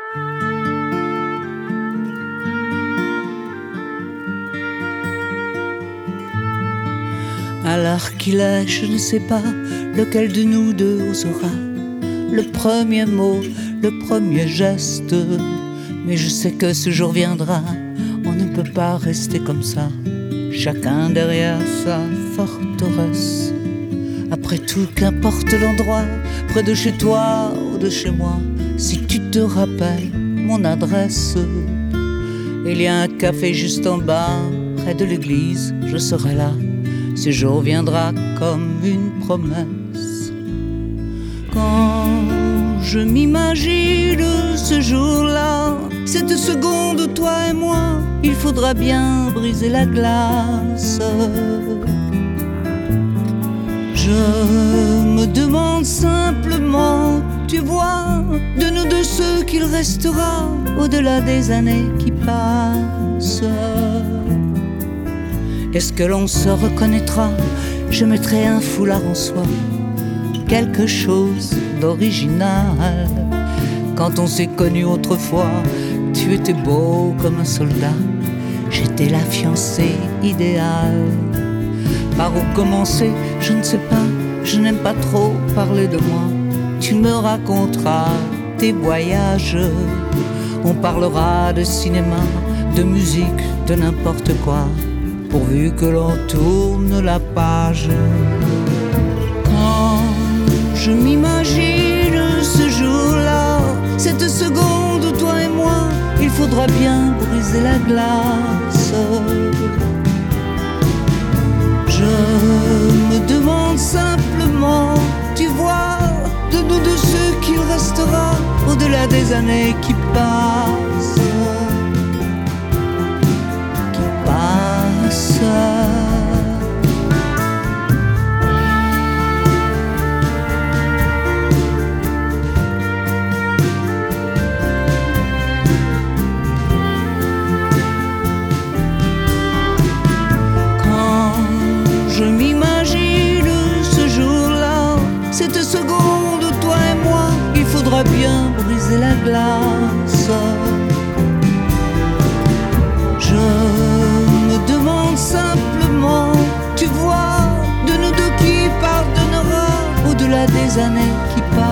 À l'heure qu'il est, je ne sais pas lequel de nous deux osera le premier mot, le premier geste. Mais je sais que ce jour viendra, on ne peut pas rester comme ça, chacun derrière sa forteresse. Après tout, qu'importe l'endroit, près de chez toi ou de chez moi, si tu te rappelles mon adresse. Il y a un café juste en bas, près de l'église, je serai là. Ce jour viendra comme une promesse. Quand je m'imagine ce jour-là, cette seconde, toi et moi, il faudra bien briser la glace. Je me demande simplement, tu vois, de nous deux ce qu'il restera au-delà des années qui passent. Est-ce que l'on se reconnaîtra? Je mettrai un foulard en soie, quelque chose d'original. Quand on s'est connus autrefois, tu étais beau comme un soldat, j'étais la fiancée idéale. Par où commencer, je ne sais pas, je n'aime pas trop parler de moi. Tu me raconteras tes voyages, on parlera de cinéma, de musique, de n'importe quoi, pourvu que l'on tourne la page. Quand je m'imagine ce jour-là, cette seconde, toi et moi, il faudra bien briser la glace. Je me demande simplement, tu vois, de nous deux ce qu'il restera au-delà des années qui passent. Quand je m'imagine ce jour-là, cette seconde, toi et moi, il faudra bien briser la glace. Je me demande simplement, tu vois, de nous deux qui pardonnera au-delà des années qui passent.